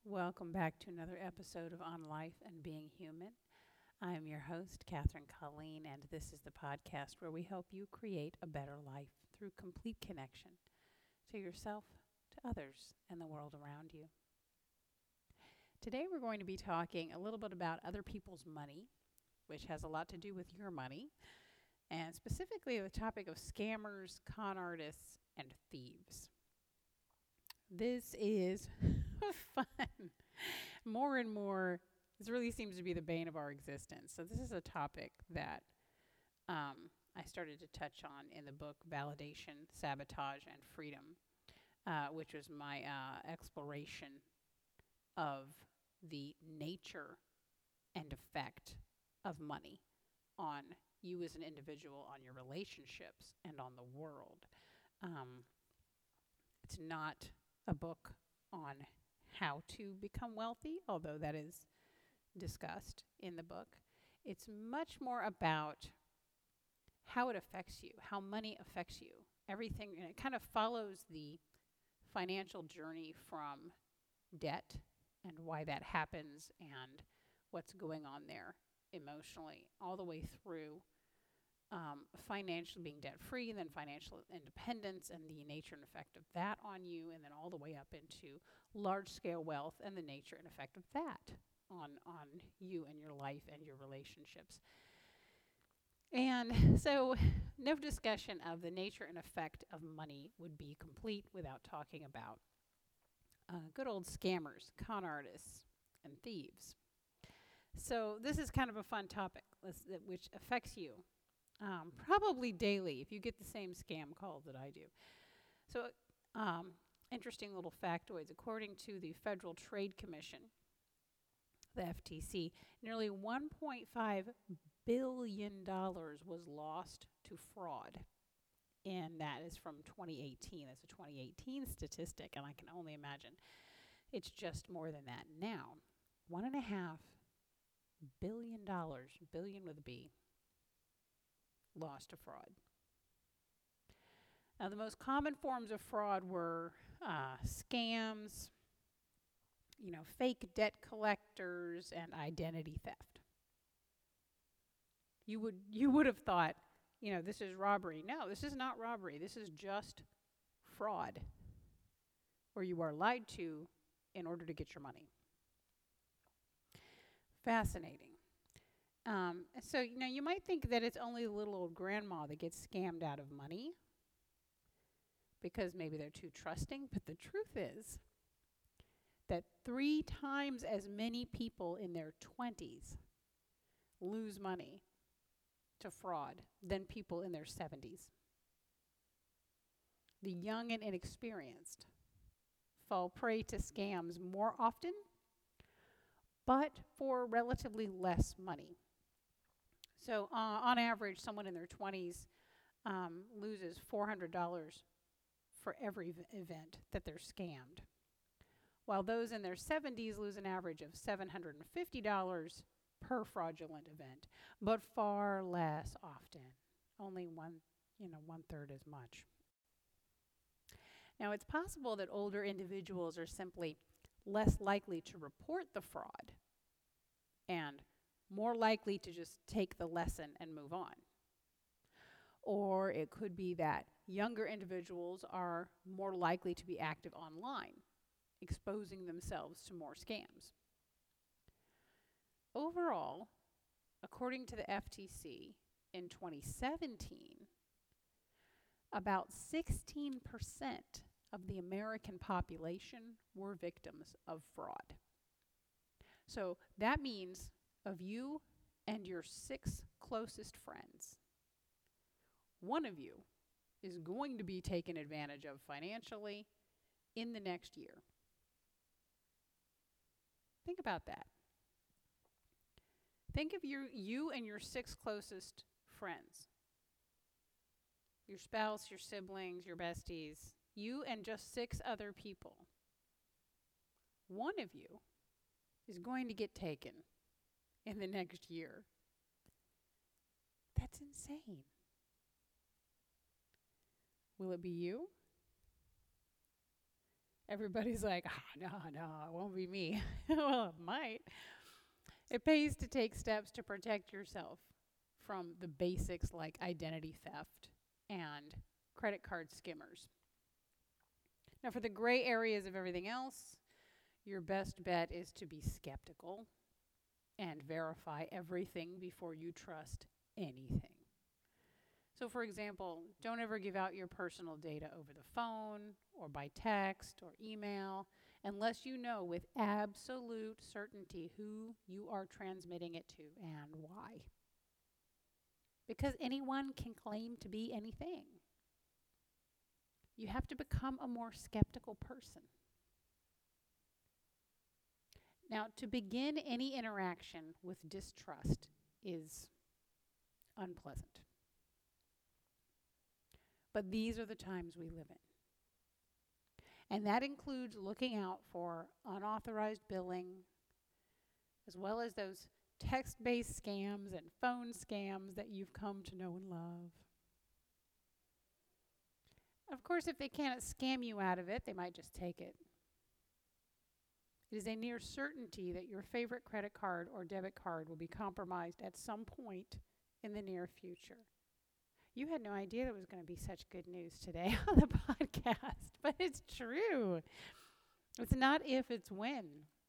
Welcome back to another episode of On Life and Being Human. I am your host, Catherine Colleen, and this is the podcast where we help you create a better life through complete connection to yourself, to others, and the world around you. Today we're going to be talking a little bit about other people's money, which has a lot to do with your money, and specifically the topic of scammers, con artists, and thieves. This is fun. More and more, this really seems to be the bane of our existence. So this is a topic that I started to touch on in the book Validation, Sabotage, and Freedom, which was my exploration of the nature and effect of money on you as an individual, on your relationships, and on the world. It's not a book on how to become wealthy, although that is discussed in the book. It's much more about how it affects you, how money affects you. Everything, and it kind of follows the financial journey from debt and why that happens and what's going on there emotionally, all the way through financially being debt-free, and then financial independence and the nature and effect of that on you, and then all the way up into large-scale wealth and the nature and effect of that on you and your life and your relationships. And so no discussion of the nature and effect of money would be complete without talking about good old scammers, con artists, and thieves. So this is kind of a fun topic which affects you probably daily if you get the same scam calls that I do. So interesting little factoids. According to the Federal Trade Commission, the FTC, nearly $1.5 billion was lost to fraud. And that is from 2018. That's a 2018 statistic, and I can only imagine it's just more than that now. $1.5 billion, billion with a B, lost to fraud. Now, the most common forms of fraud were scams, fake debt collectors, and identity theft. You would have thought, this is robbery. No, this is not robbery. This is just fraud, where you are lied to in order to get your money. Fascinating. So, you might think that it's only the little old grandma that gets scammed out of money because maybe they're too trusting. But the truth is that 3 times as many people in their 20s lose money to fraud than people in their 70s. The young and inexperienced fall prey to scams more often, but for relatively less money. So on average, someone in their 20s loses $400 for every event that they're scammed, while those in their 70s lose an average of $750 per fraudulent event, but far less often, only one-third as much. Now, it's possible that older individuals are simply less likely to report the fraud and more likely to just take the lesson and move on. Or it could be that younger individuals are more likely to be active online, exposing themselves to more scams. Overall, according to the FTC, in 2017, about 16% of the American population were victims of fraud. So that means of you and your 6 closest friends, one of you is going to be taken advantage of financially in the next year. Think about that. Think of you and your 6 closest friends. Your spouse, your siblings, your besties, you and just 6 other people. One of you is going to get taken in the next year. That's insane. Will it be you? Everybody's like, no, it won't be me. Well, it might. It pays to take steps to protect yourself from the basics like identity theft and credit card skimmers. Now, for the gray areas of everything else, your best bet is to be skeptical and verify everything before you trust anything. So, for example, don't ever give out your personal data over the phone or by text or email unless you know with absolute certainty who you are transmitting it to and why. Because anyone can claim to be anything. You have to become a more skeptical person. Now, to begin any interaction with distrust is unpleasant. But these are the times we live in. And that includes looking out for unauthorized billing, as well as those text-based scams and phone scams that you've come to know and love. Of course, if they can't scam you out of it, they might just take it. It is a near certainty that your favorite credit card or debit card will be compromised at some point in the near future. You had no idea it was going to be such good news today on the podcast, but it's true. It's not if, it's when.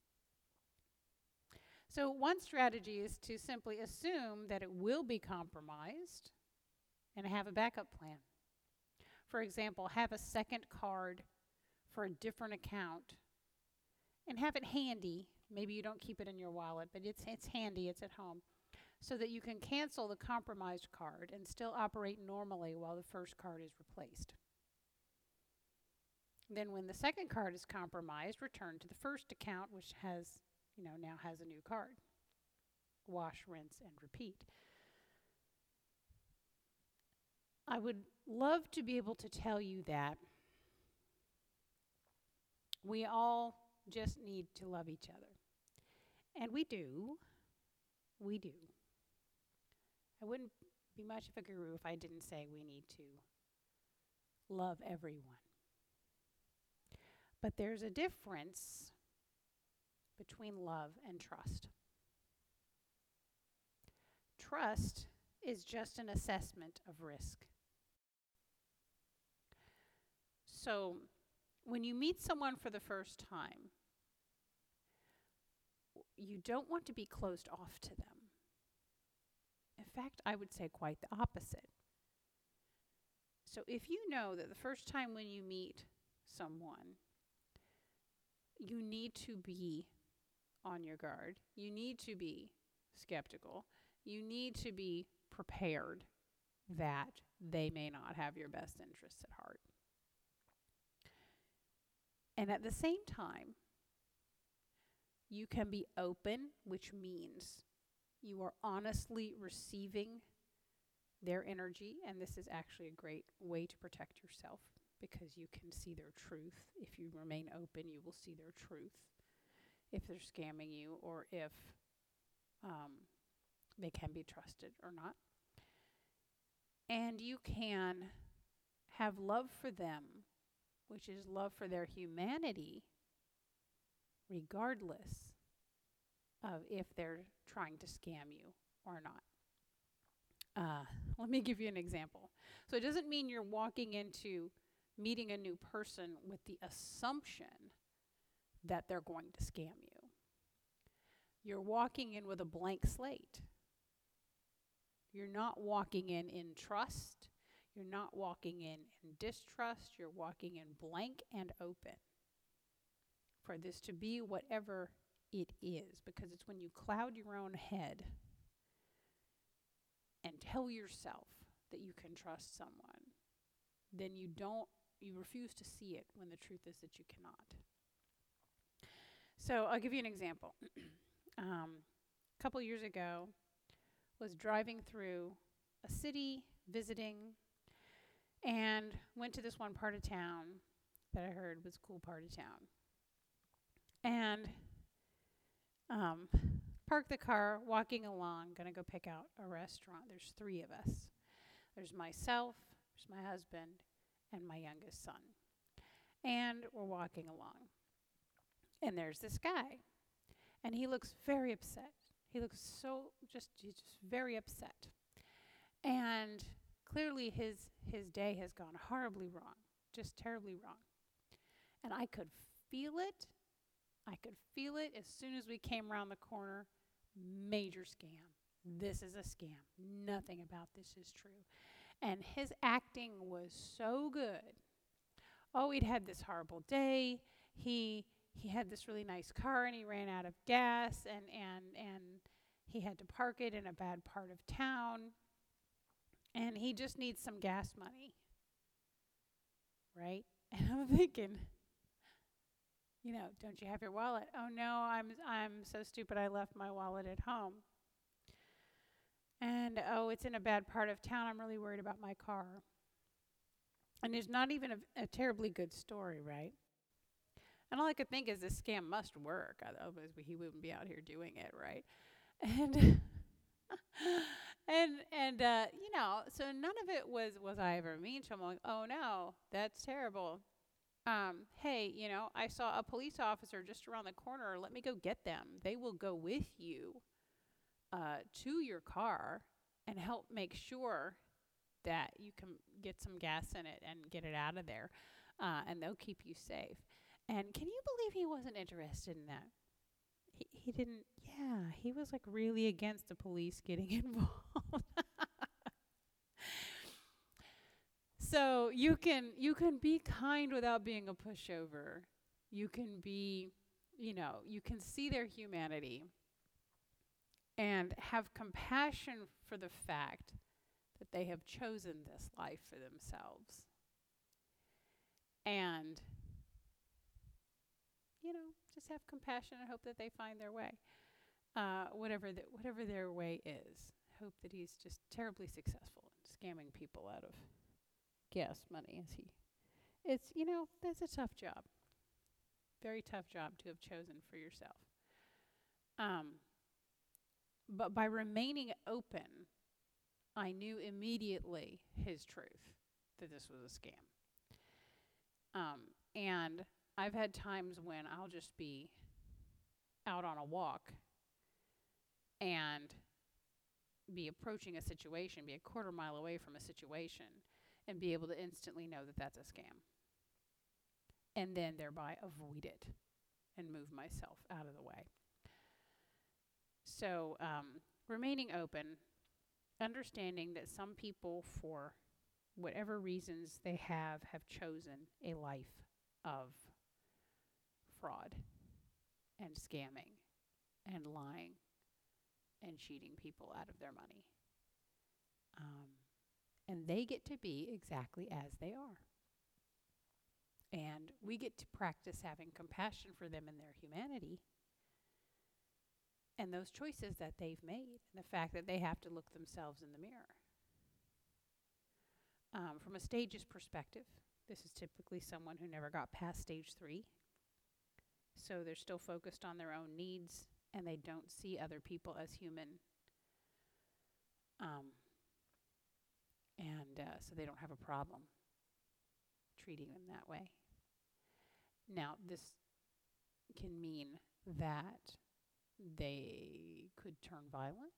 So one strategy is to simply assume that it will be compromised and have a backup plan. For example, have a second card for a different account and have it handy. Maybe you don't keep it in your wallet, but it's handy, it's at home, so that you can cancel the compromised card and still operate normally while the first card is replaced. Then when the second card is compromised, return to the first account, which now has a new card. Wash, rinse, and repeat. I would love to be able to tell you that we all just need to love each other. And we do. We do. I wouldn't be much of a guru if I didn't say we need to love everyone. But there's a difference between love and trust. Trust is just an assessment of risk. So, when you meet someone for the first time, you don't want to be closed off to them. In fact, I would say quite the opposite. So if you know that the first time when you meet someone, you need to be on your guard, you need to be skeptical, you need to be prepared that they may not have your best interests at heart. And at the same time, you can be open, which means you are honestly receiving their energy, and this is actually a great way to protect yourself because you can see their truth. If you remain open, you will see their truth. If they're scamming you or if they can be trusted or not. And you can have love for them, which is love for their humanity, regardless of if they're trying to scam you or not. Let me give you an example. So it doesn't mean you're walking into meeting a new person with the assumption that they're going to scam you. You're walking in with a blank slate. You're not walking in trust. You're not walking in distrust. You're walking in blank and open for this to be whatever it is, because it's when you cloud your own head and tell yourself that you can trust someone, then you refuse to see it when the truth is that you cannot. So I'll give you an example. A couple years ago, was driving through a city, visiting, and went to this one part of town that I heard was a cool part of town. And parked the car, walking along, going to go pick out a restaurant. There's 3 of us. There's myself, there's my husband, and my youngest son. And we're walking along. And there's this guy. And he looks very upset. He looks he's just very upset. And clearly his day has gone horribly wrong, just terribly wrong. And I could feel it. I could feel it as soon as we came around the corner. Major scam. This is a scam. Nothing about this is true. And his acting was so good. Oh, he'd had this horrible day. He had this really nice car and he ran out of gas and he had to park it in a bad part of town. And he just needs some gas money. Right? And I'm thinking, don't you have your wallet? Oh no, I'm so stupid I left my wallet at home. And it's in a bad part of town. I'm really worried about my car. And there's not even a terribly good story, right? And all I could think is this scam must work. Otherwise he wouldn't be out here doing it, right? And so none of it was I ever mean to him. I'm like, oh no, that's terrible. Hey, I saw a police officer just around the corner. Let me go get them. They will go with you to your car and help make sure that you can get some gas in it and get it out of there. And they'll keep you safe. And can you believe he wasn't interested in that? He didn't, he was like really against the police getting involved. So you can be kind without being a pushover. You can be, you can see their humanity and have compassion for the fact that they have chosen this life for themselves. And, just have compassion and hope that they find their way. Whatever their way is. Hope that he's just terribly successful in scamming people out of gas money. That's a tough job. Very tough job to have chosen for yourself. But by remaining open, I knew immediately his truth, that this was a scam. And I've had times when I'll just be out on a walk and be approaching a situation, be a quarter mile away from a situation, and be able to instantly know that that's a scam. And then thereby avoid it and move myself out of the way. So remaining open, understanding that some people, for whatever reasons they have chosen a life of fraud and scamming and lying and cheating people out of their money. And they get to be exactly as they are. And we get to practice having compassion for them and their humanity and those choices that they've made, and the fact that they have to look themselves in the mirror. From a stages perspective, this is typically someone who never got past stage 3. So they're still focused on their own needs, and they don't see other people as human. So they don't have a problem treating them that way. Now, this can mean that they could turn violent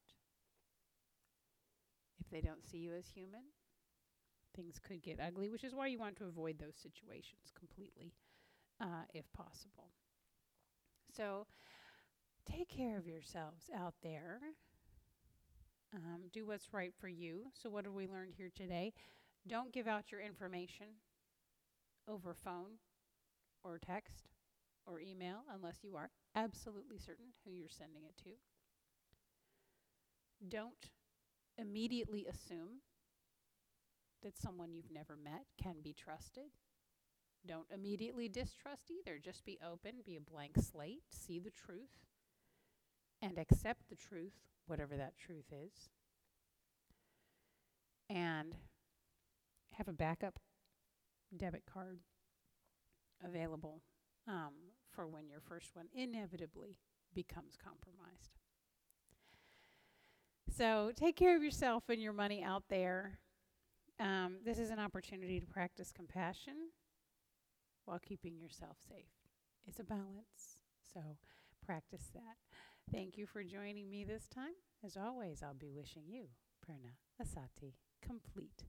if they don't see you as human. Things could get ugly, which is why you want to avoid those situations completely, if possible. So take care of yourselves out there. Do what's right for you. So what have we learned here today? Don't give out your information over phone or text or email unless you are absolutely certain who you're sending it to. Don't immediately assume that someone you've never met can be trusted. Don't immediately distrust either. Just be open, be a blank slate, see the truth, and accept the truth, whatever that truth is. And have a backup debit card available for when your first one inevitably becomes compromised. So take care of yourself and your money out there. This is an opportunity to practice compassion while keeping yourself safe. It's a balance. So practice that. Thank you for joining me this time. As always, I'll be wishing you, Purna Asati, complete